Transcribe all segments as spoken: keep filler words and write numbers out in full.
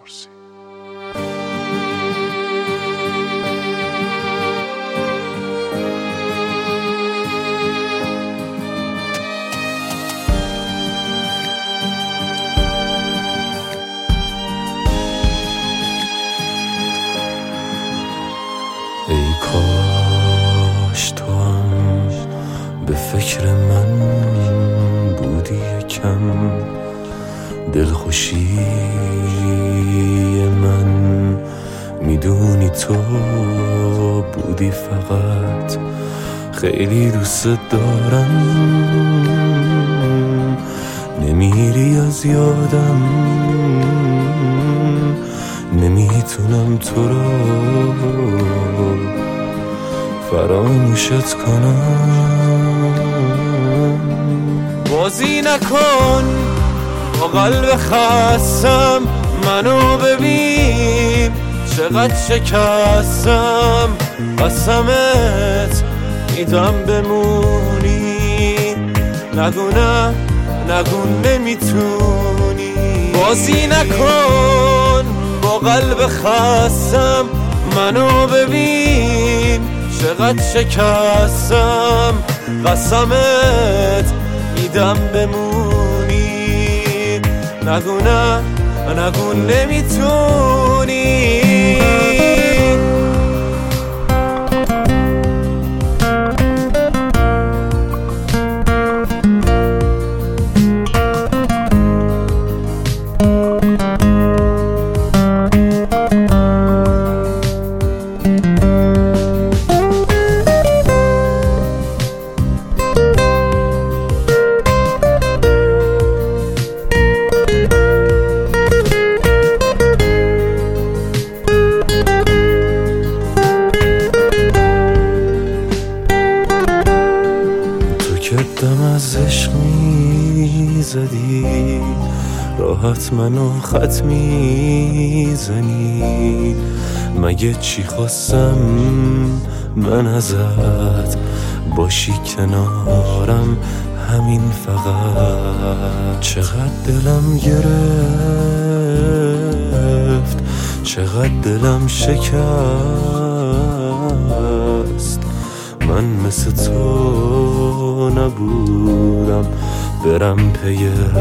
فارسی. ای کاش تو هم به فکر من بودی یکم، دلخوشی من میدونی تو بودی فقط. خیلی دوست دارم، نمیری از یادم، نمیتونم تو رو فراموشت کنم. بازی نکن با قلب خستم، منو ببین چقدر شکستم. قسمت میدم بمونی، نگو نه نگو نمیتونی. بازی نکن با قلب خستم، منو ببین چقدر شکستم. قسمت میدم بمونی، نگو نه نگو نمیتونی. دم از عشق میزدی، راحت منو خط میزنی. مگه چی خواستم من ازت؟ باشی کنارم همین فقط. چقدر دلم گرفت، چقدر دلم شکست. من مثل تو نبودم برم پی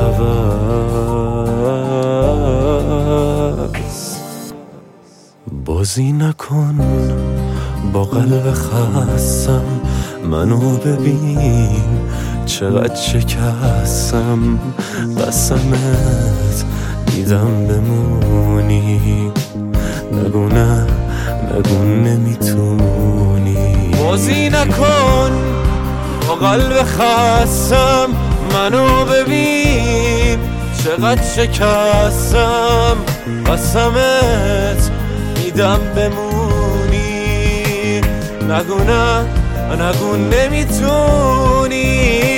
هوس. بازی نکن با قلب خستم، منو ببین چقدر شکستم. قسمت میدم بمونی، نگو نه نگو نمیتونی. بازی نکن با قلب خستم، منو ببین چقدر شکستم. قسمت میدم بمونی، نگو نه نگو نمیتونی.